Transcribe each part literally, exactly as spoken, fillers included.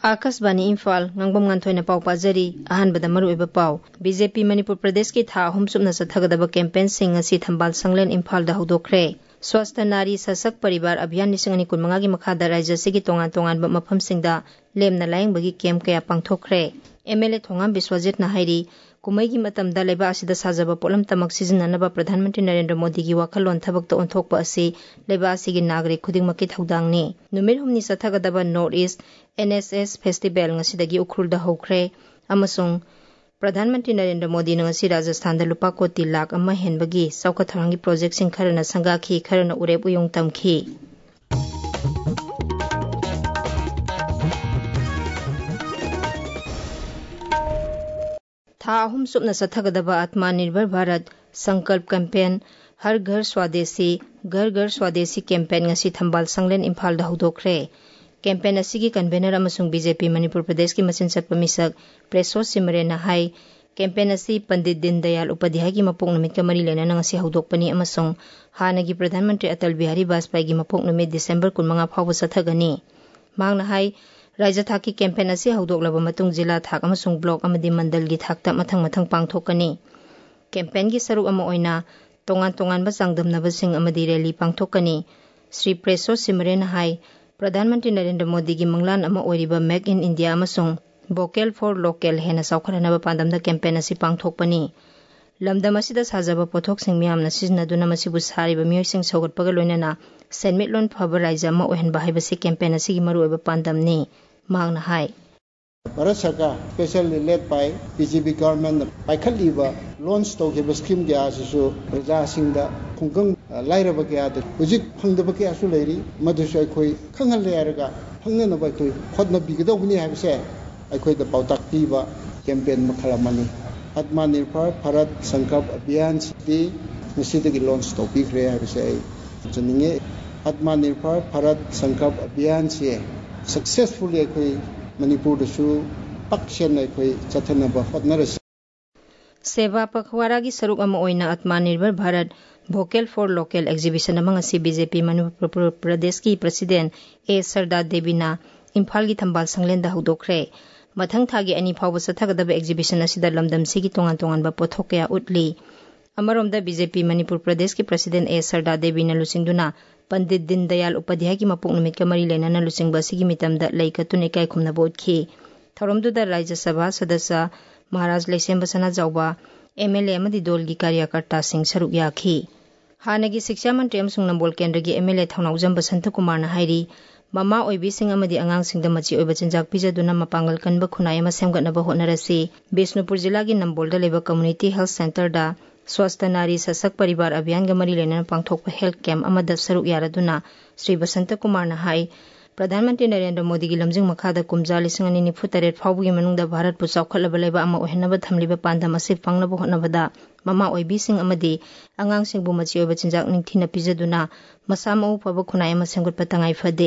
Akashvani Imphal ngangbam nganthoi na pau pajari ahan bada maru eba pau BJP Manipur Pradesh की था अहम सुबना सथगदब कैंपेन सिंह asi थंबाल संगलेन इम्फाल दा हौदोखरे स्वस्थ नारी सशक्त परिवार अभियान निसंगनी कुनमंगा की मखादा राज्य से की तोंगान तोंगान मफम सिंगदा लेमना लायंगबगी कैंप कया पांगथोखरे एमएलए थोंगाम विश्वजित ना हाइरी कुमई की मतमदा लेबा असिदा साजबा पोलम तमक सिजननबा प्रधानमंत्री नरेंद्र मोदी की वाखलोन थबक तो ओंथोकपा असि लेबा असिगी नागरिक खुदिंगमकी थौदांगनी नुमिर हुमनी सथगदबा north east NSS festival ngasi उखरुलदा हौखरे अमसुंग प्रधानमंत्री नरेंद्र मोदी ngasi राजस्थान दा लुपा कोटी लाख अमा हेनबगी सौका थरांगी प्रोजेक्ट सिंग खरना संगाखी खरना उरेप उयोंग तमखी था अहम सुबना सथगदबा आत्मनिर्भर भारत संकल्प कैंपेन हर घर स्वदेशी घर घर स्वदेशी कैंपेन ngasi थंबाल संगलेन इम्फाल दा हौदोखरे कैंपेन असिगी कन्वेनर अमसुंग बीजेपी मणिपुर प्रदेश की मसिन चटप मिसक प्रेसो सिमरेना हाई कैंपेन असी पंडित दीनदयाल उपाध्याय की मपोक नुमित का मरी लेना ngasi हौदोकपनी अमसुंग हानगी प्रधानमंत्री अटल बिहारी वाजपेयी की मपोक नुमित दिसंबर कुनमंगा फाव सथगनी मांगना हाई राज्य थाकी कैंपेन असी हौदोकलब मतुंग जिला थाक अमसुंग ब्लॉक अमदी मंडल की थाकता मथंग मथंग पांगथोकनी कैंपेन की सरुक अमा ओइना तोंगान तोंगान चांगदमनबसिंग अमदी रैली पांगथोकनी श्री प्रेसो सिमरेन हाई प्रधानमंत्री नरेंद्र मोदी की मंगलान अमा ओइरिबा मेक इन इंडिया अमसुंग वोकल फॉर लोकल हेना सौखरनबा पांदमदा कैंपेन असी पांगथोकपनी लमदम असिदा साजबा पोथोकसिंग मियामना सिजनदुना मसिबु सारिबा मियोइसिंग सौगटपगा लोइनना सेनमिटलोन फबर राज्य अमा ओहनबा हाइबसे कैंपेन असिगी मरुओइबा पांदमनी मांगना हाई भारत सरकार specially led by BJP government पाइखलीबा लॉन्च तौखिबा स्कीम क्या आसिसु प्रजासिंगदा खुंगंग लाइरबा क्या हुजिक फंगदबा क्या सु लेरी मधुसु अखोई खंगल लेरगा फंगनबा अखोई खोदना बिगदौबनी हाइबसे अखोई द पाउताक पीबा कैंपेन मखलामनी आत्मनिर्भर भारत संकल्प अभियान सिदी मिसिदगी लॉन्च तौबिखरे हाइबसे जनिंगे आत्मनिर्भर भारत संकल्प अभियान से सक्सेसफुली अखोई मणिपुर दसु पक्षन अखोई चथनबा होतनरस सेवा पखवाड़ा की सरुक अमा ओइना Atmanirbhar Bharat vocal for local exhibition अमा ngasi बीजेपी मणिपुर प्रदेश की प्रेसिडेंट ए सरदा देवीना इम्फाल की थंबाल संगलेंदा हौदोखरे मथंग थागी अनि फाव सथगदब एग्जीबिशन असिदा लमदम सिगी तोंगान तोंगान पोथोक कया उतली अमरोमदा बीजेपी मणिपुर प्रदेश की प्रेसिडेंट ए सरदा देवीना लुसिंगदुना पंडित दीनदयाल उपाध्याय की मपोक नुमित का मरी लेना लुसिंगबा सिगी मितमदा लैकतुन इकाय खुमना बोदखी थौरमदुदा राज्य सभा सदस्य महाराज लेसेंब सना जाउबा एमएलए अमदी दोल की कार्यकर्ता सिंह सरुक याखी हानगी शिक्षा मंत्री अमसुंग नंबोल केंद्र की एमएलए थौनाउजम बसंत कुमार ना हाइरी ममा ओइबी सिंह अमदी अंगांग सिंह मची ओइबा चिंजाक पिजदुना मपांगल कनबा खुनाय अमा सेमगतनबा होटनरसी बिष्णुपुर जिला की नंबोलदा लेबा कम्युनिटी हेल्थ सेंटर दा स्वस्थ नारी सशक्त परिवार अभियान का मरी लेना पांगथोकपा हेल्थ कैंप अमदा सरुक यारदुना श्री बसंत कुमार ना हाई प्रधानमंत्री नरेंद्र मोदी की लमजिंग मखादा कुमजा लिसिंग अनि निफु तरेट फाउबगी मनुंगदा भारत पु चौखलबा लेबा अमा ओहनबा थमलिबा पांदम असे फांगनबा होटनबदा ममा ओइबी सिंह अमदी अंगांग सिंह बु मची ओइबा चिंजाक निंगथिना पिजदुना मसा मउ फबा खुनाय अमा सेंगुटपा तंगाई फदे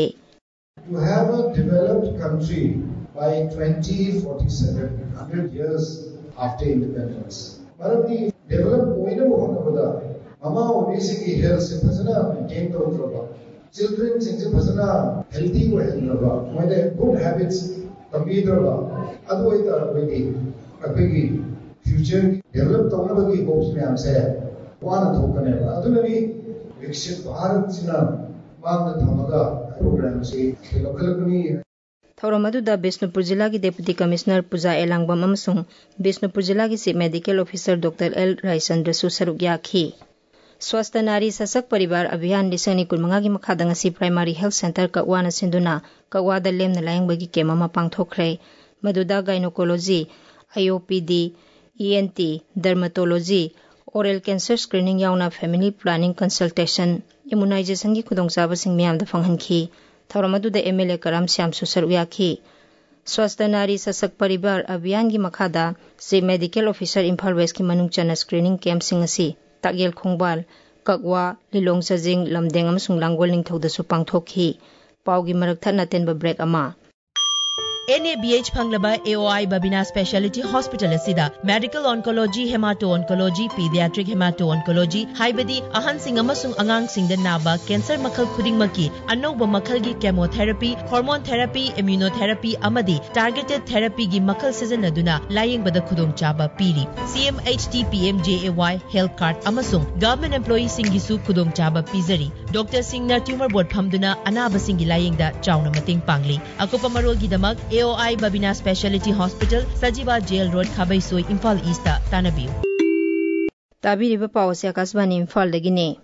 To have a developed country by twenty forty-seven, one hundred years after independence. Marabni develop point of honabada mama obesity health se phasana maintain tawraba children sing se phasana healthy wa helraba moide good habits tambidraba adu oita wadi apegi future develop tawnabagi hopes me amse wana thokane adunani vikshit bharat sina magna thamaga program se lokalakuni थौरमदुदा Bishnupur जिला की deputy commissioner Puja Elangbam अमसुंग बिष्णुपुर जिला की chief medical officer doctor L Raichandra सरुक याखी स्वस्थ नारी सशक्त परिवार अभियान लिसंग कुनमंगा की मखादा ngasi प्राइमरी हेल्थ सेंटर ककवाना सिंदुना ककवादा लेमना लायंगबगी केम अमा पांगथोखरे मदुदा gynaecology IOPD ENT dermatology oral cancer screening याउना फैमिली प्लानिंग कंसल्टेशन इम्यूनाइजेशन की खुदोंचाबसिंग मियामदा फंगहनखी थौरमदुदा एमएलए कराम श्याम सुसरुक याखी स्वस्थ नारी सशक्त परिवार अभियान की मखादा chief medical officer Imphal west की मनुंग चना स्क्रीनिंग कैंप सिंह असी तागेल खोंगबाल ककवा लिलोंग सजिंग लमदेंग अमसुंग लांगोल निंगथौदसु पांगथोखी पाउगी मरक थना तेनबा ब्रेक अमा N A B H Panglaba A O I Babina Specialty Hospital asida Medical Oncology, Hemato-Oncology, Pediatric Hemato-Oncology, haibadi ahansing amasung angangsing da naba cancer makhal khudingmaki anouba makhalgi chemotherapy, hormone therapy, immunotherapy amadi targeted therapy gi makhal sijanaduna layingbada khudongchaba piri. C M H T P M J A Y Health Card amasung government employee singisu khudongchaba pizari. Doctor Singna tumor board phamduna anaba singi layingda chauna mating pangli. Akupa marolgi damak A O I Babina Specialty Hospital, Sajiba Jail Road, Khabaisoi, Imphal East, Tanabiu. Tabiriba pause Akasbani Imphal dagine.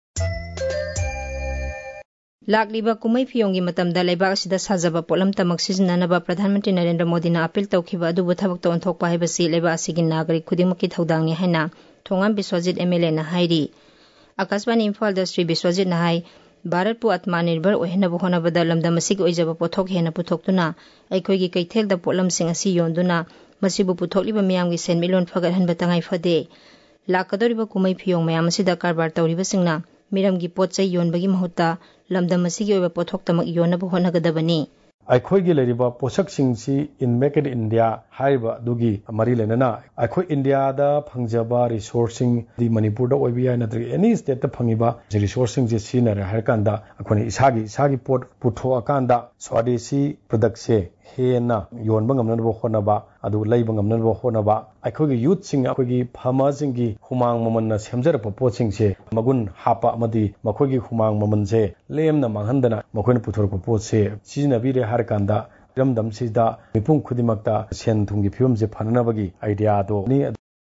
Lakliba kumai phiyongi matamda laibak asida sajaba polam tamak sijananaba Pradhan Mantri Narendra Modi na appeal tawkhiba adubu thabak ta onthokpa haibasi laibak asigi nagrik khudingmaki thaudangni haina Thongam Biswajit M L A na hairi. Akasbani Imphal da Sri Biswajit na hai Bharat पु आत्मनिर्भर ओहेना बहोना बदा lambda मसिग ओइजब पोथोक Hena पुथोक्तुना अइखोइगी कैथेल the pollen सिंग असि योंदुना मसिबु पुथोकलिबा मियामगी सेनमिलोन फगत हनबा तंगाई फदे लाकदोरिबा कुमै फियोंग मयाम असिदा कारबार तौरिबा सिंगना मिरमगी पोतचै योनबगी महुत्ता lambda मसिगी ओइबा पोथोक तमक योनबो होनगदबनी अखोई लेरिबा पोषक सिंगसी in make in India हाइबा दुगी मरी लेना अखोई इंडिया दा फंगजबा रिसोर्सिंग दि मणिपुर दा ओइबिया नद्रि एनी स्टेट दा फंगिबा रिसोर्सिंग जे सिनरे हर कांदा अखोनी इसागी इसागी पोट पुथो अकांदा स्वदेशी प्रोडक्ट से हेना योनबा गमनबो होनबा अदु लैबा गमनबो होनबा अखोगी यूथ सिंग अखोगी फार्मर सिंगी हुमांग ममन सेमजरप पोचिंग से मगुन हापा मदि मखोगी हुमांग ममन से लेमना मांगहंदना मखोन पुथोरप पोच से सिजनबीरे हर कांदा रमदम सिदा मिपुंग खुदिमक्ता सेन थुंगी फिवम जे फननबगी आइडिया दो नि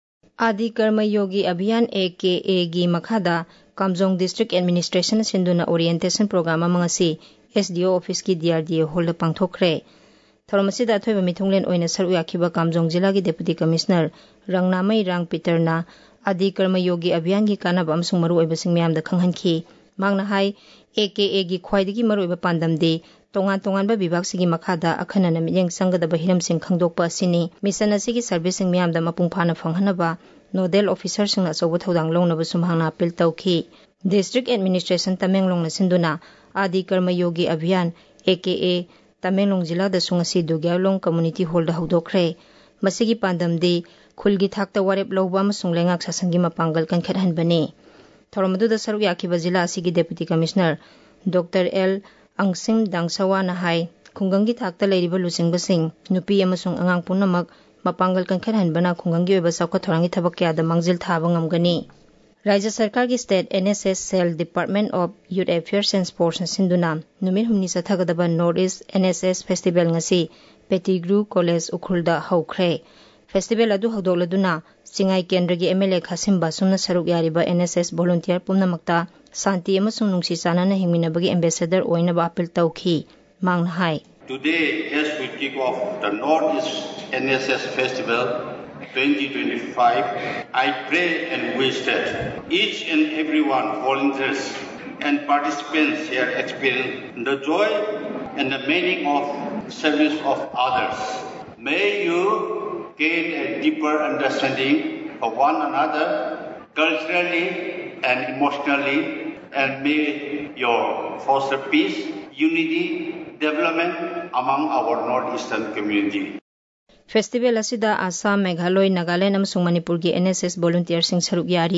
आदि Karma Yogi Abhiyan A K A गी मखादा कामजोंग डिस्ट्रिक्ट एडमिनिस्ट्रेशन सिंदुना ओरिएंटेशन प्रोग्राम मंगसी S D O ऑफिस की D R D A hold पांगथोखरे थोरमसिदा थोइबा मिथुंगलेन ओइना सरु याखिबा कामजोंग जिला की डेप्यूटी कमिश्नर रंगनामई रांग पीटरना आदि कर्म योगी अभियान की कानाब अमसुंग मरु ओइबसिंग म्यामदा खंगहनखी मांगना हाई A K A गी ख्वाइदगी मरु ओइबा पांदमदे तोंगान तोंगानबा विभाग सिगी मखादा अखनना मियंग संगदबा हिरमसिंग खंगदोकपा सिनी मिशन असिगी सर्विसिंग म्यामदा मपुंग फाना फंगहनबा नोडल ऑफिसर सिंग अचौबा थौदांग लौनबा सुमहांगना अपील तौखी डिस्ट्रिक्ट एडमिनिस्ट्रेशन तमेंगलोंगना सिंदुना Adi Karma Yogi Abhiyan A K A Tamenglong जिला द सुंगसी दुग्यालोंग कम्युनिटी हॉल द हौदोखरे मसिगी पांदमदे खुलगी थाक्ता वारेप लौबा अमसुंग लेंगाक सासंगी मपांगल कनखतहनबने थोरमदुदा सरुक याखिबा जिला असिगी deputy commissioner doctor L Angsing Dangsawa ना हाई खुंगंगी थाक्ता लेरिबा लुसिंगबसिंग नुपी अमसुंग अंगांग पुनमक मपांगल कनखतहनबना खुंगंगी ओइबा साउका थोरांगी थबक क्यादा मंगजिल थाबा ngamgani राज्य सरकार की state N S S cell department of youth affairs and sports सिंधुना नुमित हुमनी सथगदबा north east N S S festival ngasi Pettigrew college उखुलदा हौखरे फेस्टिवल अदु हौदोलदुना सिंगाई केंद्र की M L A खासिम बासुमना सरुक यारिबा N S S वॉलंटियर पुमनमक्ता शांति अमसुंग नुंगसी सानाना हिंगमिनबगी एम्बेसडर ओइनबा अपील तौखी मांगना हाई Today, as we kick off the Northeast N S S Festival twenty twenty-five, I pray and wish that each and every one volunteers and participants here experience the joy and the meaning of service of others. May you gain a deeper understanding of one another culturally and emotionally, and may your foster peace, unity, development among our northeastern community. Festival असिदा आसाम मेघालय नागालैंड अमसुंग मणिपुर की N S S volunteer सिंग सरुक यारी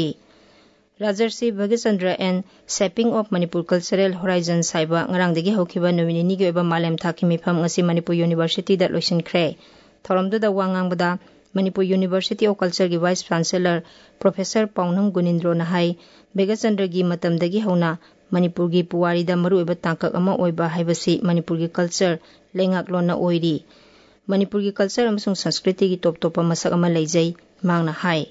Rajarshi Bhagatchandra and shaping of Manipur cultural horizon साइबा ngarangdagi hokhiba nomini gi oiba malem thaki mifam ngasi manipur university da loisinkhre thoramdu da wangangbada manipur university of culture gi vice chancellor professor paunam gunindro na hai Bhagatchandra gi matamdagi hauna manipur gi puwari da maru oiba tangkak ama oiba haibasi manipur gi culture lengak lona oiri Manipur की culture अमसुंग संस्कृति की top top मसक अमा लेजै मांगना high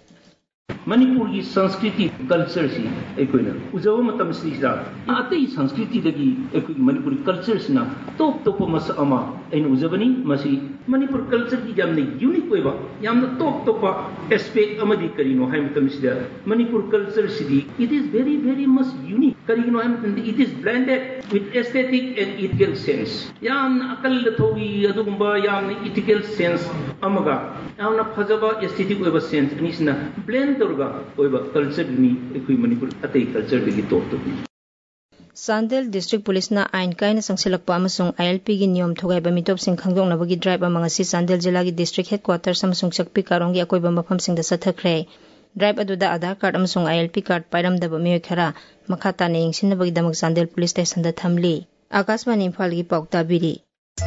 Manipur की संस्कृति culture सी एकोइना उजव मतम सिदा अतई संस्कृति दगी एकोइ मणिपुर कल्चर सिना टॉप टॉप मसक अमा एन उजवनी मसी मणिपुर कल्चर की यामने यूनिक ओइबा यामना टॉप टॉप एस्पेक्ट अमदी करिनो हाइ मतम सिदा मणिपुर कल्चर सिदी it is very very much unique करिनो हाइ it is blended with aesthetic and ethical sense यामना अकल थोगी अदुगुंबा यामना इथिकल सेंस अमगा यामना फजबा एस्थेटिक ओइबा सेंस अनिसना ब्लेंड तौरगा ओइबा कल्चर नि एकोइ मणिपुर अतै कल्चर दगी top top Sandel District Police na ain kaina sangsilakpa amasung I L P gi niyom thogaiba mitopsing khangdongnabagi drive amang asi Sandel jila gi district headquarters amasung chakpi karonggi akoiba mafamsingda sathakre. Drive aduda Aadhaar card amasung I L P card pairamdaba mioi khara makha tana yengsinabagi damak Sandel Police Station da thamli. Akashvani Imphal gi paukta biri.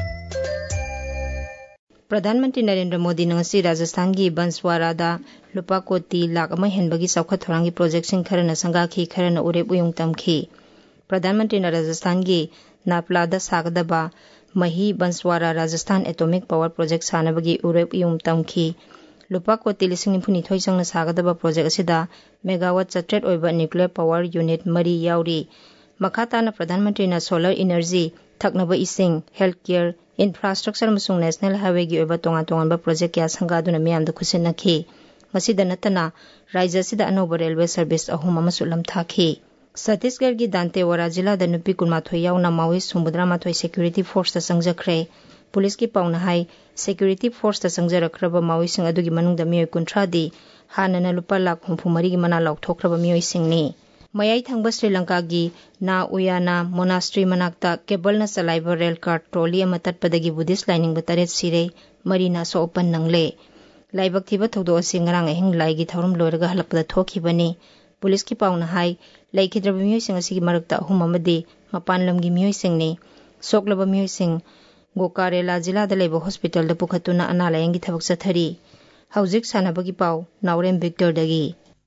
प्रधानमंत्री नरेंद्र मोदी नंगसी राजस्थान की बंसवाड़ा दा लुपा कोटी लाख अमा हेनबगी सौखत थोरांगी project सिंह खरना संगाखी खरना उरेप उयुंग तमखी प्रधानमंत्री न राजस्थान की नापलादा सागदबा मही Banswara Rajasthan atomic power project सानबगी उरेप उयुंग तमखी लुपा कोटी लिसिंग निफुनी थोई संगना सागदबा प्रोजेक्ट असिदा मेगावाट चट्रेट ओइबा न्यूक्लियर पावर यूनिट मरी याउरी मखाताना प्रधानमंत्री न सोलर एनर्जी थकनबा इसिंग हेल्थ केयर इंफ्रास्ट्रक्चर मसुंग नेशनल हाईवे की ओइबा तोंगा तोंगानबा प्रोजेक्ट क्या संगादुना मियामदा खुसिनखी मसिदा नतना राज्य सिदा अनोबा रेलवे सर्विस अहुम अमसु लमथाखी छत्तीसगढ़ की दांतेवाड़ा जिला द नुपी कुनमाथोई याउना मावी सुमुद्रा माथोई सिक्योरिटी फोर्स ता संगजखरे पुलिस की पाउना हाई सिक्योरिटी फोर्स ता संगजरखरबा मावी सिंग अदुगी मनुंगदा मियोय कुंथ्रादी हानना लुपा लाख हुंफु मरी की मना लाउथोखरबा मियोय सिंगनी मयाई थंगबा श्रीलंका की ना उयाना मोनास्ट्री मनाक्ता केबल न चलाइबा रेल कार ट्रॉली अमा तत्पदगी बुद्धिस्ट लाइनिंग बतरेत सिरे मरीना सोपन नंगले लाइबक थिबा थौदो असि ngarang ahing लाइगी थौरम लोरगा हलपदा थोखिबनी पुलिस की पाउना हाई लैखिद्रबा मियोय सिंग असि मरकता अहुम अमदी मपान लमगी मियोय सिंगनी सोकलबा मियोय सिंग गोकारेला जिला द लेबा हॉस्पिटल द पुखतुना अना लायंगी थबक सथरी हौजिक सानबगी पाउ नावरेम विक्टर दगी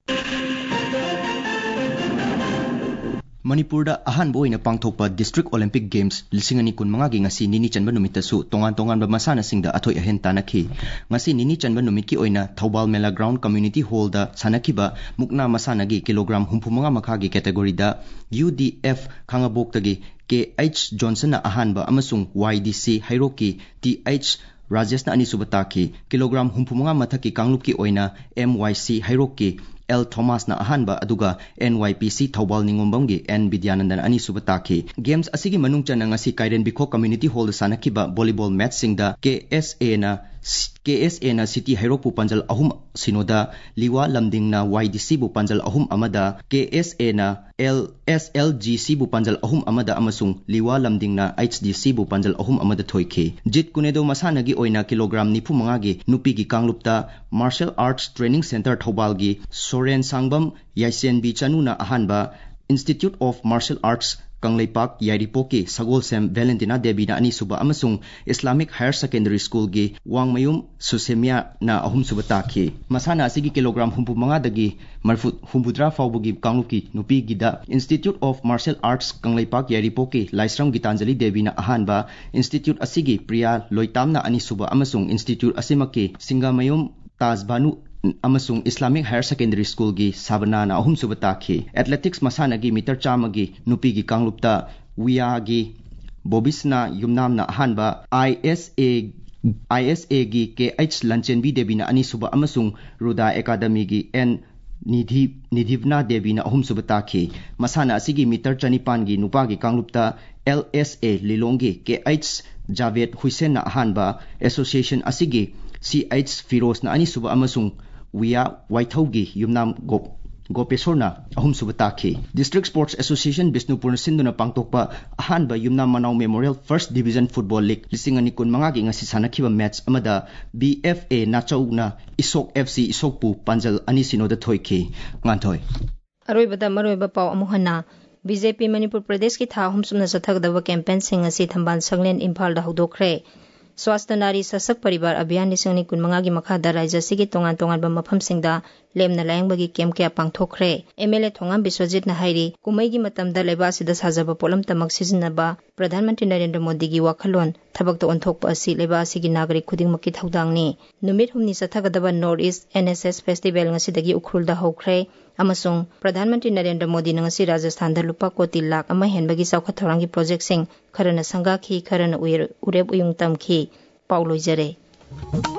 मणिपुर अहानब ओइना पांगथोकपा डिस्ट्रिक्ट ओलंपिक गेम्स लिसिंग अनि कुनमंगा गी ngasi निनी चनबा नुमितसु तोंगान तोंगान मसाना सिंगदा अथोय अहेन तानखी ngasi निनी चनबा नुमित की ओइना Thoubal Mela ground community hall दा सानखिबा मुकना मसाना गी किलोग्राम हुमफुमंगा मखा गी कैटेगरी दा यूडीएफ खांगाबोक तगी केएच जॉनसन अहानबा अमसुंग वाईडीसी हाइरोकी टीएच राजेश ना अनिसुबा ताखी किलोग्राम हुमफुमंगा मथकी कांगलुप की ओइना एमवाईसी हाइरोकी एल थॉमस ना अहानबा अदुगा एनवाईपीसी थौबाल निंगोंबम गी एन विद्यानंदन अनिसुबा ताखी गेम्स असिगी मनुंग चना ngasi Kairen Bikho community hall सानखिबा वॉलीबॉल मैच सिंगदा केएसए ना केएसए ना सिटी हाइरोक पु पंजल अहुम सिनोदा लिवा लमदिंग ना वाईडीसी बु पंजल अहुम अमदा केएसए ना एलएसएलजीसी बु पंजल अहुम अमदा अमसुंग लिवा लमदिंग ना एचडीसी बु पंजल अहुम अमदा थोइखी जित कुनेदो मसानगी ओइना किलोग्राम निफु मंगा गी नुपी गी कांगलुपता martial arts training centre Thoubal गी सोरेन सांगबम याइसेन बी चनुना अहानबा institute of martial arts Kangleipak यारिपोकी सगोल सेम वैलेंटिना देवीना अनिसुबा अमसुंग इस्लामिक हायर सेकेंडरी स्कूल गी वांगमयुम सुसेमिया ना अहुम सुबा ताखी मसाना असिगी किलोग्राम हुंपु मंगा दगी मरफु हुंबुद्रा फाउबुगी कांगलुकी नुपी गिदा institute of martial arts Kangleipak यारिपोकी लाइस्रम गीतांजलि देवीना अहानबा इंस्टीट्यूट असिगी प्रिया लोइतामना अनिसुबा अमसुंग इंस्टीट्यूट असिमकी सिंगामयुम ताजबानु अमसुंग इस्लामिक हायर सेकेंडरी स्कूल की साबना ना अहुम सुबा ताखी एथलेटिक्स मसाना की मीटर चामगी नुपी की कांगलुपता विया की बोबिसना युमनामना अहानबा आईएसए आईएसए की केएच लंचेनबी देवीना अनिसुबा अमसुंग रुदा एकेडमी की एन निधि निधिवना देवीना अहुम सुबा ताखी मसाना असिगी मीटर चनिपान की नुपा की कांगलुपता एलएसए लिलोंगी केएच जावेद हुसैन ना अहानबा एसोसिएशन असिगी सीएच फिरोज ना अनिसुबा अमसुंग विया वाइथौगी युमनाम गोप गोपेश्वरना अहुम सुबा ताखी डिस्ट्रिक्ट स्पोर्ट्स एसोसिएशन बिष्णुपुर सिंधुना पांगतोकपा अहानबा Yumnam Manav memorial first division football league लिसिंग अनि कुनमंगा गी ngasi सानखिबा मैच अमदा बीएफए नाचौना इसोक एफसी इसोकपु पंजल अनि सिनोदा थोइखी nganthoi अरोइबदा मरोइबा पाव अमुहना बीजेपी मणिपुर प्रदेश की था अहुम सुमना सथगदबा कैंपेन सिंग असि थंबान संगलेन इम्फाल दा हौदोखरे स्वास्थ्य नारी सशक्त परिवार अभियान लिसिंग कुनमंगा की मखादा राज्य सिगी तोंगान तोंगान मफम सिंगदा लेमना लायंगबगी कैंप क्या पांगथोखरे एमएलए थोंगाम बिश्वजित ना हाइरी कुमैगी मतमदा लेबासिदा साजबा पोलम तमक सिजनबा प्रधानमंत्री नरेंद्र मोदी की वाखलोन थबक तो ओंथोकपा असि लेबासिगी नागरिक खुदिंगमकी थौदांगनी नुमित हुमनी सथगदबा north east NSS festival ngasi उखरुलदा हौखरे अमसुंग प्रधानमंत्री नरेंद्र मोदी ngasi राजस्थान दा लुपा कोटी लाख अमा हेनबगी सौखत थौरांगी प्रोजेक्ट सिंग खरना संगाखी खरना उरेब उयुंग तमखी पाउलोइजरे।